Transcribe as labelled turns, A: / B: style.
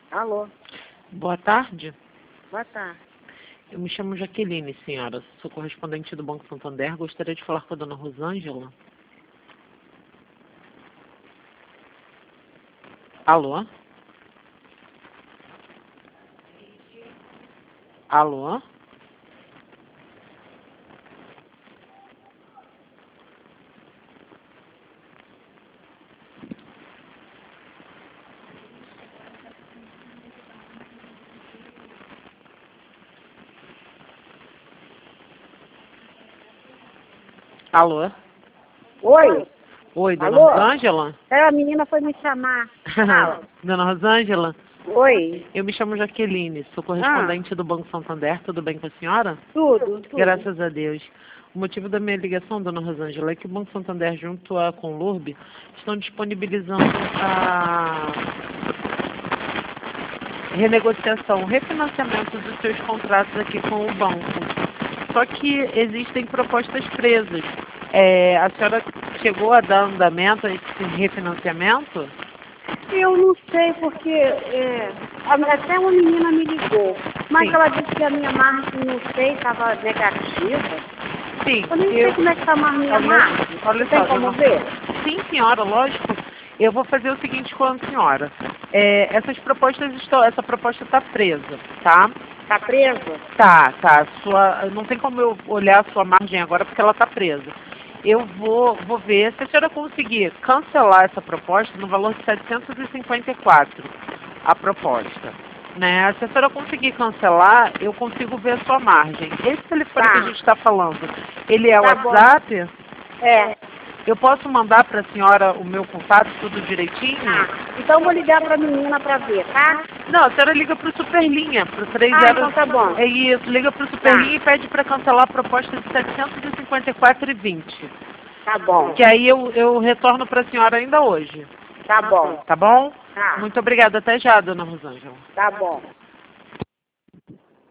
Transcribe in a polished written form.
A: Alô,
B: Boa tarde.
A: boa tarde.
B: Eu me chamo Jaqueline, senhora. Sou correspondente do Banco Santander. Gostaria de falar com a dona Rosângela. Alô? Alô? Alô?
A: Oi,
B: Oi, dona
A: alô?
B: Rosângela?
A: A menina foi me chamar. Fala.
B: Dona Rosângela?
A: Oi,
B: Eu me chamo Jaqueline. Sou correspondente do Banco Santander. Tudo bem com a senhora?
A: tudo.
B: Graças a Deus. O motivo da minha ligação, dona Rosângela, é que o Banco Santander, junto à Conlurb, estão disponibilizando a renegociação, refinanciamento dos seus contratos aqui com o banco. Só que existem propostas presas. A senhora chegou a dar andamento a esse refinanciamento?
A: Eu não sei porque até uma menina me ligou, mas
B: Sim.
A: ela disse que a minha margem, não sei, estava negativa.
B: Sim.
A: Eu nem sei como é que está a minha margem.
B: Olha
A: Não tem
B: só,
A: como
B: dona-
A: ver?
B: Sim, senhora, lógico. Eu vou fazer o seguinte com a senhora. Essa proposta está presa, tá?
A: Está preso?
B: Tá. Não tem como eu olhar a sua margem agora porque ela está presa. Eu vou ver se a senhora conseguir cancelar essa proposta no valor de 754, a proposta. Né? Se a senhora conseguir cancelar, eu consigo ver a sua margem. Esse telefone
A: Tá.
B: que a gente está falando, ele é o
A: Tá bom.
B: WhatsApp?
A: É.
B: Eu posso mandar para a senhora o meu contato, tudo direitinho?
A: Então eu vou ligar para a menina para ver, tá?
B: Não, a senhora liga para o Superlinha, para o 30...
A: Então tá bom.
B: É isso, liga para o Superlinha e pede para cancelar a proposta de 754,20.
A: Tá bom.
B: Que aí eu retorno para a senhora ainda hoje.
A: Tá bom.
B: Tá bom?
A: Tá.
B: Muito obrigada. Até já, dona Rosângela.
A: Tá bom.